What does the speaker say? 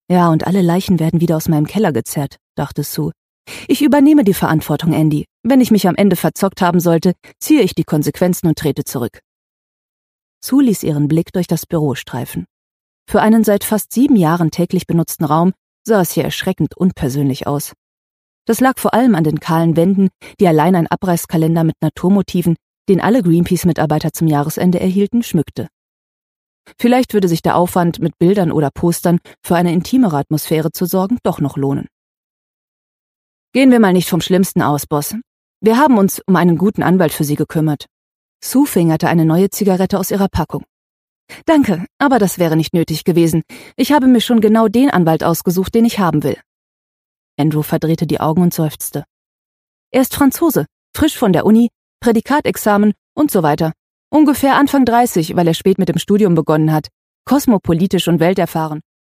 Ja, und alle Leichen werden wieder aus meinem Keller gezerrt, dachte Sue. Ich übernehme die Verantwortung, Andy. Wenn ich mich am Ende verzockt haben sollte, ziehe ich die Konsequenzen und trete zurück. Sue ließ ihren Blick durch das Büro streifen. Für einen seit fast 7 Jahren täglich benutzten Raum sah es hier erschreckend unpersönlich aus. Das lag vor allem an den kahlen Wänden, die allein ein Abreißkalender mit Naturmotiven, den alle Greenpeace-Mitarbeiter zum Jahresende erhielten, schmückte. Vielleicht würde sich der Aufwand, mit Bildern oder Postern für eine intimere Atmosphäre zu sorgen, doch noch lohnen. Gehen wir mal nicht vom Schlimmsten aus, Boss. Wir haben uns um einen guten Anwalt für Sie gekümmert. Sue fingerte eine neue Zigarette aus ihrer Packung. Danke, aber das wäre nicht nötig gewesen. Ich habe mir schon genau den Anwalt ausgesucht, den ich haben will. Andrew verdrehte die Augen und seufzte. Er ist Franzose, frisch von der Uni, Prädikatexamen und so weiter. Ungefähr Anfang 30, weil er spät mit dem Studium begonnen hat. Kosmopolitisch und welterfahren.